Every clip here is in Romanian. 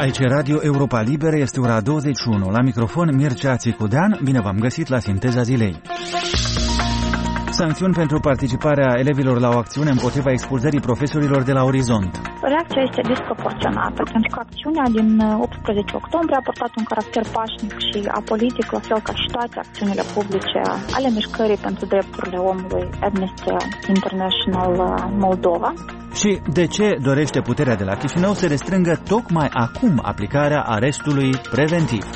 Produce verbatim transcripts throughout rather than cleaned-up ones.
Aici Radio Europa Liberă, este ora douăzeci și unu. La microfon Mircea Țicudean, bine v-am găsit la Sinteza Zilei. Sancțiuni pentru participarea elevilor la o acțiune împotriva expulzării profesorilor de la Orizont. Reacția este disproporționată, pentru că acțiunea din optsprezece octombrie a purtat un caracter pașnic și apolitic, la fel ca și toate acțiunile publice ale mișcării pentru drepturile omului Amnesty International Moldova. Și de ce dorește puterea de la Chișinău să restrângă tocmai acum aplicarea arestului preventiv?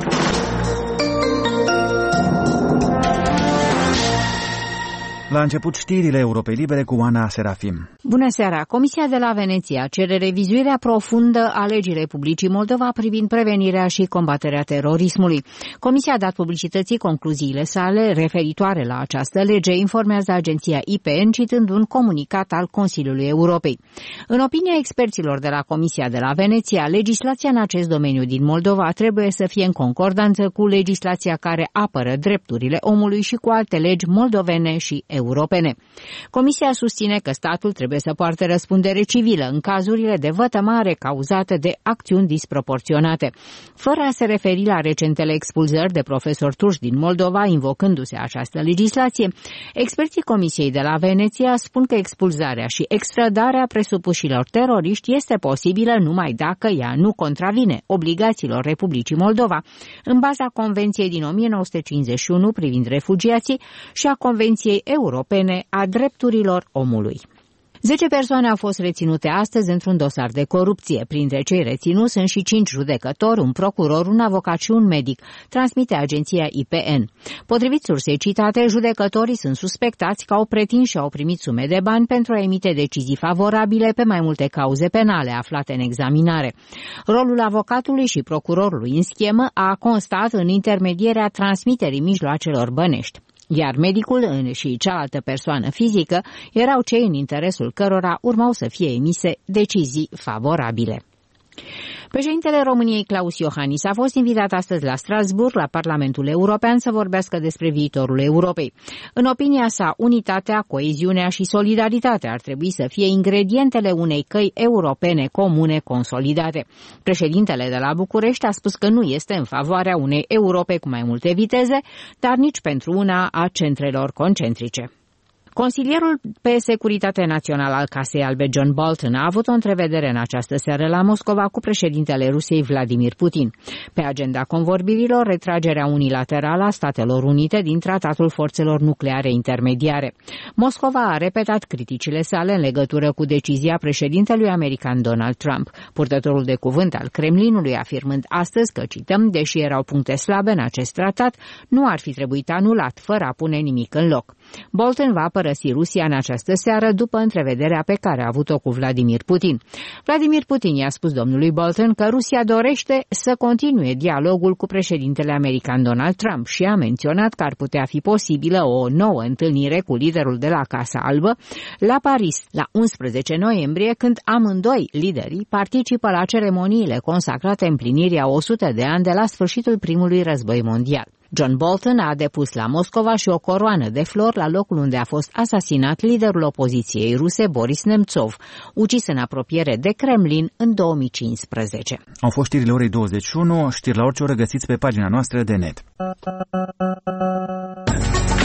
La început știrile Europei Libere cu Ana Serafim. Bună seara! Comisia de la Veneția cere revizuirea profundă a legii Republicii Moldova privind prevenirea și combaterea terorismului. Comisia a dat publicității concluziile sale referitoare la această lege, informează agenția I P N, citând un comunicat al Consiliului Europei. În opinia experților de la Comisia de la Veneția, legislația în acest domeniu din Moldova trebuie să fie în concordanță cu legislația care apără drepturile omului și cu alte legi moldovene și europene. Comisia susține că statul trebuie să poarte răspundere civilă în cazurile de vătămare cauzate de acțiuni disproporționate. Fără a se referi la recentele expulzări de profesori turci din Moldova, invocându-se această legislație, experții Comisiei de la Veneția spun că expulzarea și extradarea presupușilor teroriști este posibilă numai dacă ea nu contravine obligațiilor Republicii Moldova, în baza Convenției din o mie nouă sute cincizeci și unu privind refugiații și a Convenției Europene a Drepturilor Omului. Zece persoane au fost reținute astăzi într-un dosar de corupție. Printre cei reținuți sunt și cinci judecători, un procuror, un avocat și un medic, transmite agenția I P N. Potrivit sursei citate, judecătorii sunt suspectați că au pretins și au primit sume de bani pentru a emite decizii favorabile pe mai multe cauze penale aflate în examinare. Rolul avocatului și procurorului în schemă a constat în intermedierea transmiterii mijloacelor bănești, iar medicul și cealaltă persoană fizică erau cei în interesul cărora urmau să fie emise decizii favorabile. Președintele României, Klaus Iohannis, a fost invitat astăzi la Strasbourg, la Parlamentul European, să vorbească despre viitorul Europei. În opinia sa, unitatea, coeziunea și solidaritatea ar trebui să fie ingredientele unei căi europene comune consolidate. Președintele de la București a spus că nu este în favoarea unei Europe cu mai multe viteze, dar nici pentru una a centrelor concentrice. Consilierul pe securitate națională al Casei Albe, John Bolton, a avut o întrevedere în această seară la Moscova cu președintele Rusiei, Vladimir Putin. Pe agenda convorbirilor, retragerea unilaterală a Statelor Unite din Tratatul Forțelor Nucleare Intermediare. Moscova a repetat criticile sale în legătură cu decizia președintelui american Donald Trump. Purtătorul de cuvânt al Kremlinului afirmând astăzi că, cităm, deși erau puncte slabe în acest tratat, nu ar fi trebuit anulat fără a pune nimic în loc. Bolton va părăsi Rusia în această seară după întrevederea pe care a avut-o cu Vladimir Putin. Vladimir Putin i-a spus domnului Bolton că Rusia dorește să continue dialogul cu președintele american Donald Trump și a menționat că ar putea fi posibilă o nouă întâlnire cu liderul de la Casa Albă la Paris la unsprezece noiembrie, când amândoi liderii participă la ceremoniile consacrate împlinirii a o sută de ani de la sfârșitul primului război mondial. John Bolton a depus la Moscova și o coroană de flori la locul unde a fost asasinat liderul opoziției ruse Boris Nemtsov, ucis în apropiere de Kremlin în două mii cincisprezece. Au fost știrile orei douăzeci și unu, știri la orice oră găsiți pe pagina noastră de net.